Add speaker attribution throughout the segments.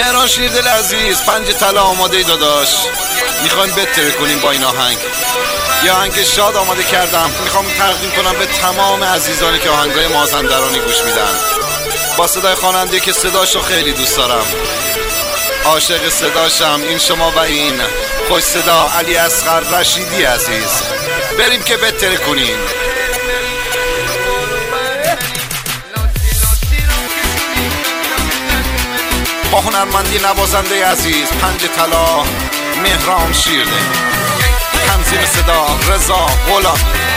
Speaker 1: مهران شیردل عزیز، 5 طلا آماده ای داداش؟ میخوایم بتره کنیم با این آهنگ. یه آهنگ شاد آماده کردم، میخوام تقدیم کنم به تمام عزیزانی که آهنگای مازندرانی گوش میدن، با صدای خواننده که صداشو خیلی دوست دارم، عاشق صداشم. این شما و این خوش صدا علی اصغر رشیدی عزیز. بریم که بتره کنیم. با هنرمندی نوازنده عزیز 5 طلا مهران شیرده، تنظیم صدا رضا غلامی.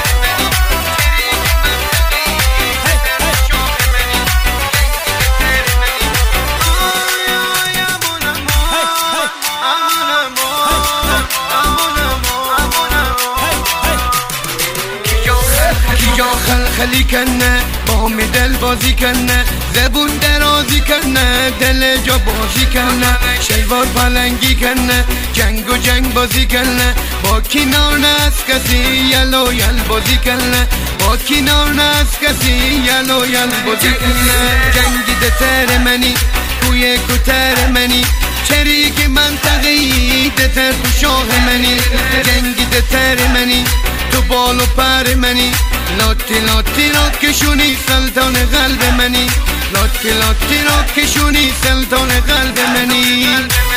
Speaker 2: یا خلخلی کنه با می دل بازی کنه، زبون درازی کنه دل جا بازی کنه، شلوار پلنگی کنه جنگ و جنگ بازی کنه، با کنار نست کسی یلو یل بازی کنه، با کنار نست کسی یلو یل بازی کنه. جنگی دتر منی کوی کتر منی، شریک منطقی دتر تو شاه منی، جنگی دتر منی تو بال و پر منی، لاتی لاتی را کشونی سلطان قلب منی، لاتی لاتی را کشونی سلطان قلب منی.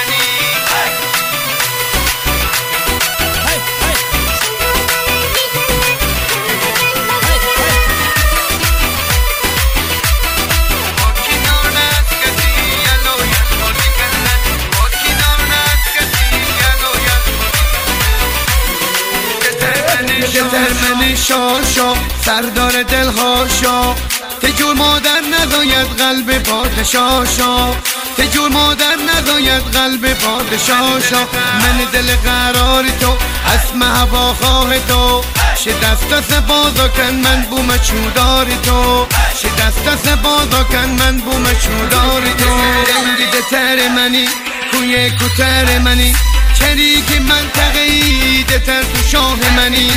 Speaker 2: منی شاشا سردار دل هاشا، تجور مادر نزاید قلب پادشاشا، تجور مادر نزاید قلب پادشاشا. من دل قرار تو اسم هوا خواه تو، شدست بازا کن من بوم چودار تو، شدست بازا کن من بوم چودار تو. رنگی دتر منی کوی کتر منی، شریک منطقی دتر تو شاه منی،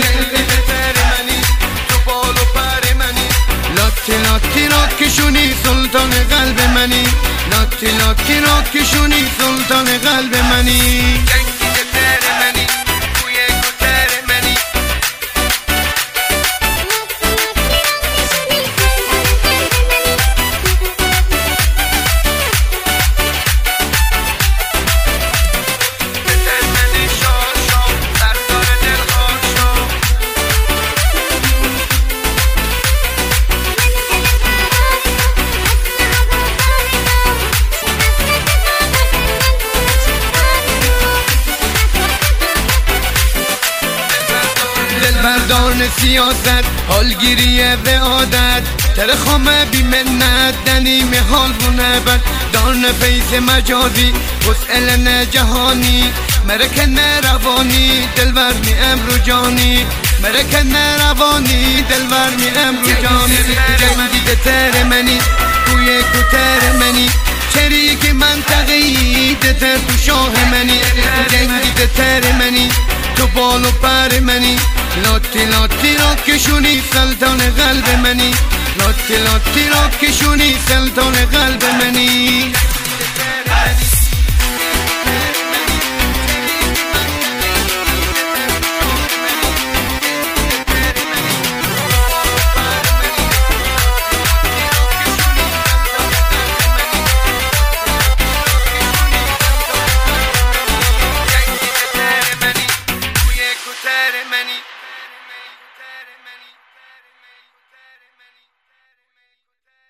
Speaker 2: تو بال و پر منی، لاتی لاتی را کشونی سلطان قلب منی، لاتی لاتی را کشونی سلطان قلب منی. بردان سیاست حالگیری به عادت، ترخامه بی منت دنیم حال بونه بد، دان فیض مجازی وسئل جهانی، مرکن روانی دلبر می امرو جانی، مرکن روانی دلبر می امرو جانی. جنگی دتر منی کوی کتر منی، شریک منطقی دتر تو شاه منی، جنگی دتر منی تو بال و پر منی، لاتی لاتی را کشونی سلطان قلب منی، لاتی لاتی را کشونی سلطان قلب منی.